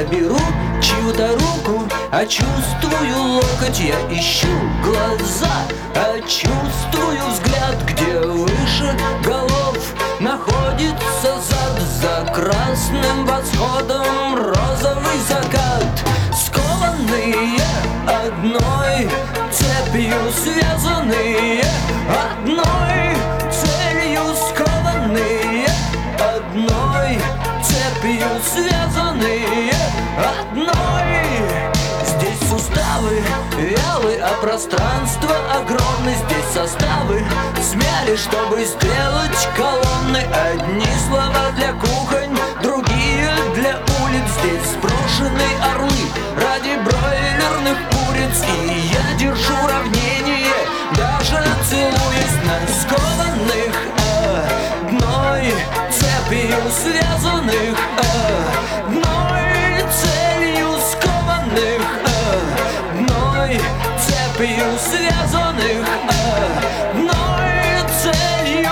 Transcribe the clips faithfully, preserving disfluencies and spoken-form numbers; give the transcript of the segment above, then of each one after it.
беру чью-то руку, а чувствую локоть. Я ищу глаза, а чувствую взгляд. Где выше голов находится зад, за красным восходом розовый закат. Скованные одной цепью, связанные одной целью. Скованные одной цепью, связанные одной. Здесь суставы вялы, а пространство огромное. Здесь составы смяли, чтобы сделать колонны. Одни слова для кухонь, другие для улиц. Здесь сброшены орлы ради бройлерных куриц. И я держу равнение, даже целуясь на скованных одной цепью, связанных одной целью. Скованных одной цепью, связанных одной целью.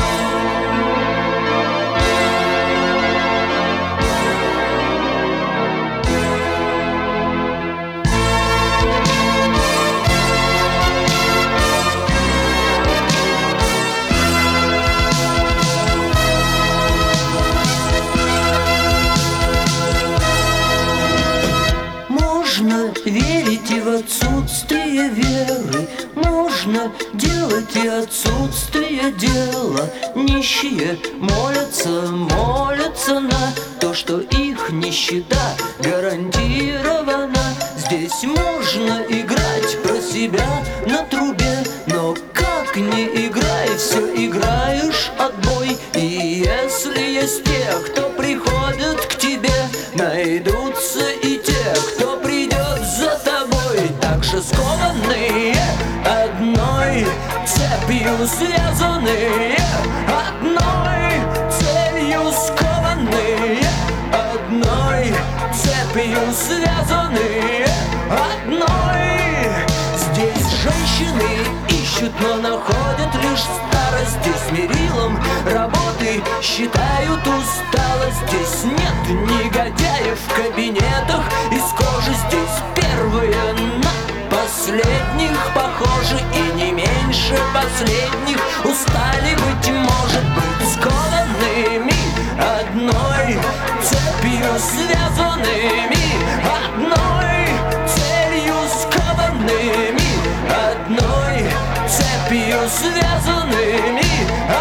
Можно верить и в отсутствие веры, можно делать и отсутствие дела. Нищие молятся, молятся на то, что их нищета гарантирована. Здесь можно играть про себя на трубе, но как не играй, все играешь отбой. И если есть те, кто приходит к тебе, найдутся и те, кто придет за тобой. Так же скованные одной цепью, связанные одной целью. Скованные одной цепью, связанные одной. Здесь женщины ищут, но находят лишь старость. Здесь мерилом работы считают усталость. Здесь нет негодяев в кабинетах из кожи. Здесь первые на последних похожи, и не меньше последних устали, быть может, быть скованными одной цепью, связанными одной целью. Скованными одной цепью, связанными